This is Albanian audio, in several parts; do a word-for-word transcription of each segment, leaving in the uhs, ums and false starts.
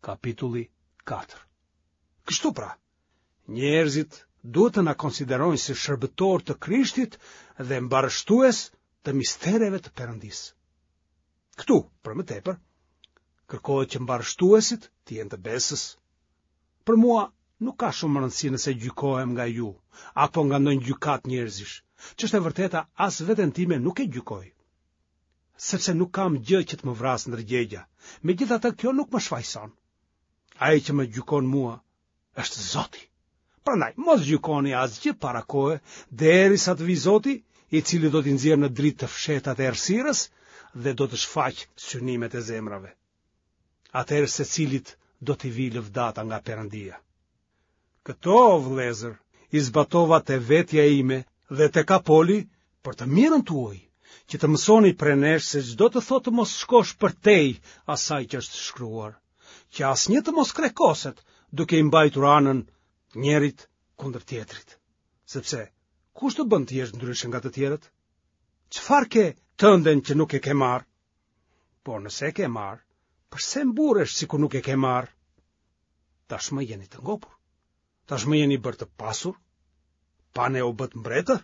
Kapitulli katër. Kështu pra, njerëzit duhet të na konsiderojnë si shërbëtor të Krishtit dhe mbarështues të mistereve të Perëndisë. Këtu, për më tepër, kërkohet që mbarështuesit të jenë të besës. Për mua nuk ka shumë rëndësi nëse gjykohem nga ju, apo nga ndonjë gjykat njerëzish, që është e vërteta as veten time nuk e gjykoj. Sepse nuk kam gjë që të më vrasë ndërgjegja, megjithatë kjo nuk më shfaqson. Ai që më gjykon mua është Zoti. Prandaj mos gjykoni asgjë para kohe, derisa të vi Zoti, i cili do t'i nxjerrë në dritë të fshehta të errësirës dhe do të shfaq synimet e zemrave. Atëherë secilit do t'i vi lëvdata nga Perëndia. Këto, vëllezër, i zbatova te vetja ime dhe tek Apoli për të mirën tuaj, që të mësoni prej nesh se çdo të thotë mos shkosh përtej asaj që është shkruar, që asnjë të mos krekoset duke i mbajtur anën njerit kundër tjetrit. Sepse kush të bën të jesh ndryshe nga të tjerët? Çfarë ke tënden që nuk e ke marr? Por nëse e ke marr, pse mburresh sikur nuk e ke marr? Tashmë jeni të ngopur. Tashmë jeni bërë të pasur? Pa ne u bët mbretër?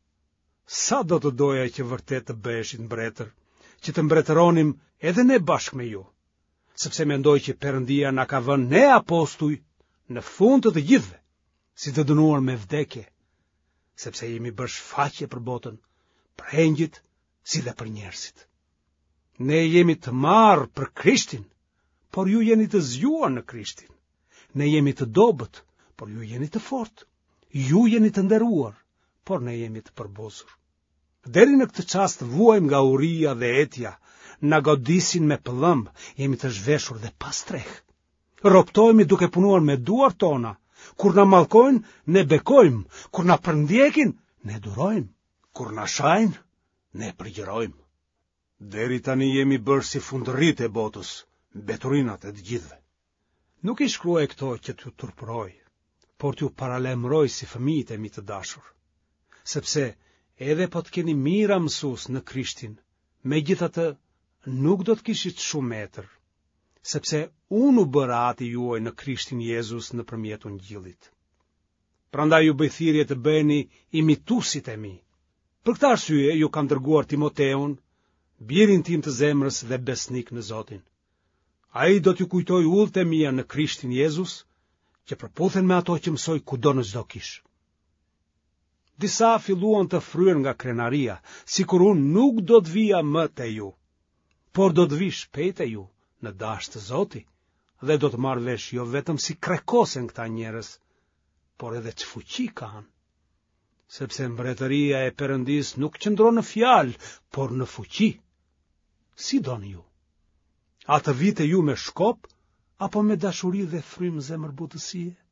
Sa do të doja që vërtet të bëheshit mbretër, që të mbretëronim edhe ne bashkë me ju, sepse mendoj që Perëndia na ka vënë ne apostuj në fund të të gjithëve, si të dënuar me vdekje, sepse jemi bërë shfaqje për botën, për engjëjt, si dhe për njerëzit. Ne jemi të marrë për Krishtin, por ju jeni të zgjuar në Krishtin. Ne jemi të dobët, por ju jeni të fortë. Ju jeni të nderuar, por ne jemi të përbosur. Deri në këtë çast vuajmë nga uria dhe etja, na godisin me pëllëmb, jemi të zhveshur dhe pa strehë. Roptohemi duke punuar me duart tona, kur na mallkojnë, ne bekojmë, kur na përndjekin, ne durojmë, kur na shajnë, ne përgjërojmë. Deri tani jemi bërë si fundërrit e botës, mbeturinat e të gjithëve. Nuk i shkruaj këto që t'ju turpëroj, por t'ju paralemroj si fëmijët e mi të dashur. Sepse edhe po të keni mira mësues në Krishtin, megjithatë nuk do të kishit shumë metër, sepse unë u bëra ati juaj në Krishtin Jezus nëpërmjet ungjillit. Prandaj ju bëj thirrje të bëheni imituesit e mi. Për këtë arsye ju kam dërguar Timoteun, birin tim të zemrës dhe besnik në Zotin. Ai do t'ju kujtoj udhët e mia në Krishtin Jezus, që përputhen me ato që mësoj kudo në çdo kish. Disa filluan të fryen nga krenaria, sikur unë nuk do të vija më te ju, por do të vi shpejt te ju në dashë të Zotit, dhe do të marr vesh jo vetëm si krekosen këta njerëz, por edhe ç'fuqi kanë. Sepse mbretëria e Perëndis nuk qëndron në fjalë, por në fuqi. Si doni ju? A të vite ju me shkop, apo me dashuri dhe frymë zemërbutësie?